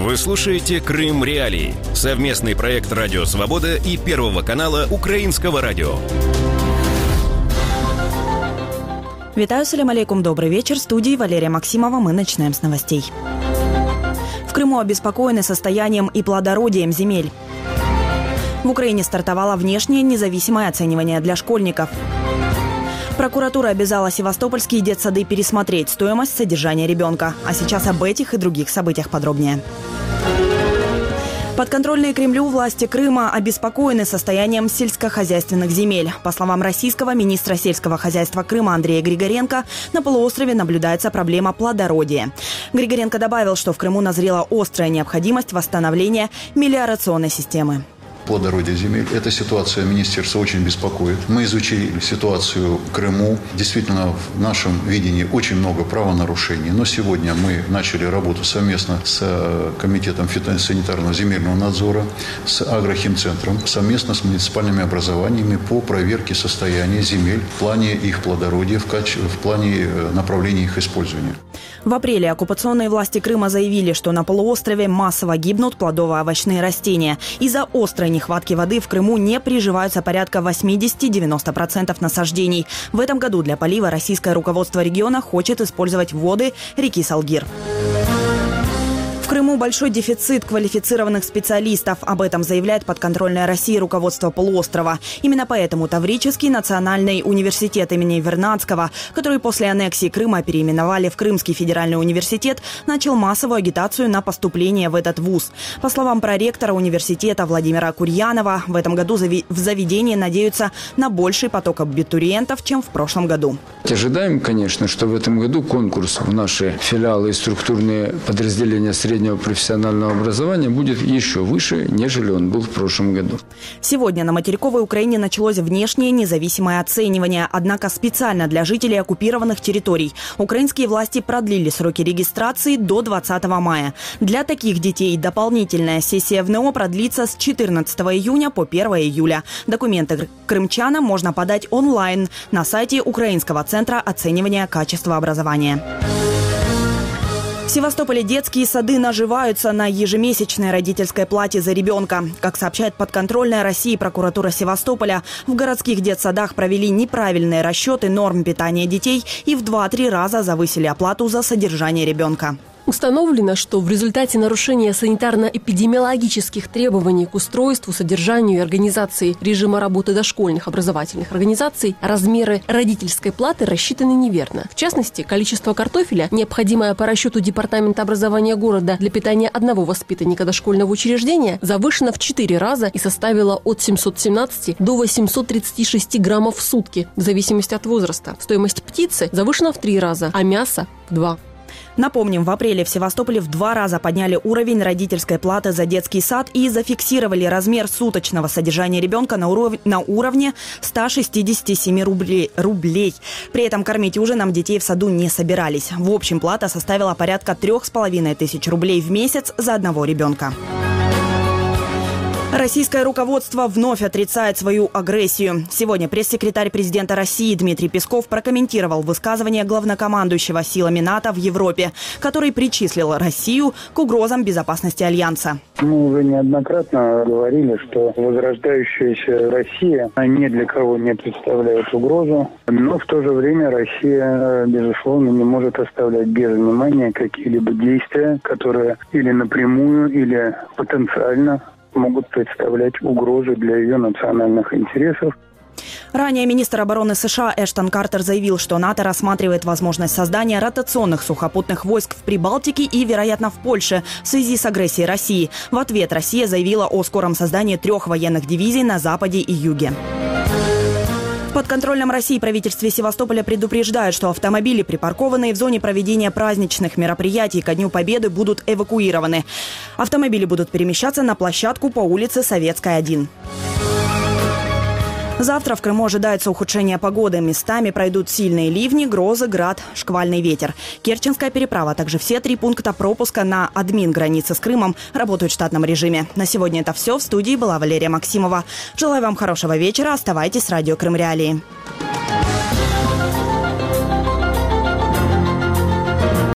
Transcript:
Вы слушаете «Крым Реалии» – совместный проект «Радио Свобода» и Первого канала Украинского радио. Витаю, салям алейкум, добрый вечер. В студии Валерия Максимова. Мы начинаем с новостей. В Крыму обеспокоены состоянием и плодородием земель. В Украине стартовало внешнее независимое оценивание для школьников. Прокуратура обязала севастопольские детсады пересмотреть стоимость содержания ребенка. А сейчас об этих и других событиях подробнее. Подконтрольные Кремлю власти Крыма обеспокоены состоянием сельскохозяйственных земель. По словам российского министра сельского хозяйства Крыма Андрея Григоренко, на полуострове наблюдается проблема плодородия. Григоренко добавил, что в Крыму назрела острая необходимость восстановления мелиорационной системы. Плодородие земель. Эта ситуация министерства очень беспокоит. Мы изучили ситуацию в Крыму. Действительно, в нашем видении очень много правонарушений. Но сегодня мы начали работу совместно с Комитетом фитосанитарного земельного надзора, с Агрохимцентром, совместно с муниципальными образованиями по проверке состояния земель в плане их плодородия, в плане направления их использования. В апреле оккупационные власти Крыма заявили, что на полуострове массово гибнут плодово-овощные растения. Из-за острой нехватки воды в Крыму не приживаются порядка 80-90% насаждений. В этом году для полива российское руководство региона хочет использовать воды реки Салгир. В Крыму большой дефицит квалифицированных специалистов. Об этом заявляет подконтрольное России руководство полуострова. Именно поэтому Таврический национальный университет имени Вернадского, который после аннексии Крыма переименовали в Крымский федеральный университет, начал массовую агитацию на поступление в этот вуз. По словам проректора университета Владимира Курьянова, в этом году в заведении надеются на больший поток абитуриентов, чем в прошлом году. Ожидаем, конечно, что в этом году конкурс в наши филиалы и структурные подразделения среднего профессионального образования будет еще выше, нежели он был в прошлом году. Сегодня на материковой Украине началось внешнее независимое оценивание, однако специально для жителей оккупированных территорий. Украинские власти продлили сроки регистрации до 20 мая. Для таких детей дополнительная сессия ВНО продлится с 14 июня по 1 июля. Документы крымчанам можно подать онлайн на сайте Украинского центра оценивания качества образования. В Севастополе детские сады наживаются на ежемесячной родительской плате за ребенка. Как сообщает подконтрольная России прокуратура Севастополя, в городских детсадах провели неправильные расчеты норм питания детей и в 2-3 раза завысили оплату за содержание ребенка. Установлено, что в результате нарушения санитарно-эпидемиологических требований к устройству, содержанию и организации режима работы дошкольных образовательных организаций размеры родительской платы рассчитаны неверно. В частности, количество картофеля, необходимое по расчету Департамента образования города для питания одного воспитанника дошкольного учреждения, завышено в 4 раза и составило от 717 до 836 граммов в сутки, в зависимости от возраста. Стоимость птицы завышена в 3 раза, а мяса – в 2. Напомним, в апреле в Севастополе в 2 раза подняли уровень родительской платы за детский сад и зафиксировали размер суточного содержания ребенка на уровне 167 рублей. При этом кормить ужином детей в саду не собирались. В общем, плата составила порядка 3500 рублей в месяц за одного ребенка. Российское руководство вновь отрицает свою агрессию. Сегодня пресс-секретарь президента России Дмитрий Песков прокомментировал высказывание главнокомандующего силами НАТО в Европе, который причислил Россию к угрозам безопасности Альянса. Мы уже неоднократно говорили, что возрождающаяся Россия ни для кого не представляет угрозу, но в то же время Россия, безусловно, не может оставлять без внимания какие-либо действия, которые или напрямую, или потенциально могут представлять угрозы для ее национальных интересов. Ранее министр обороны США Эштон Картер заявил, что НАТО рассматривает возможность создания ротационных сухопутных войск в Прибалтике и, вероятно, в Польше в связи с агрессией России. В ответ Россия заявила о скором создании 3 военных дивизий на западе и юге. В подконтрольном России правительстве Севастополя предупреждают, что автомобили, припаркованные в зоне проведения праздничных мероприятий ко Дню Победы, будут эвакуированы. Автомобили будут перемещаться на площадку по улице Советская, 1. Завтра в Крыму ожидается ухудшение погоды. Местами пройдут сильные ливни, грозы, град, шквальный ветер. Керченская переправа, а также все 3 пункта пропуска на админ границы с Крымом работают в штатном режиме. На сегодня это все. В студии была Валерия Максимова. Желаю вам хорошего вечера. Оставайтесь с радио Крым Реалии.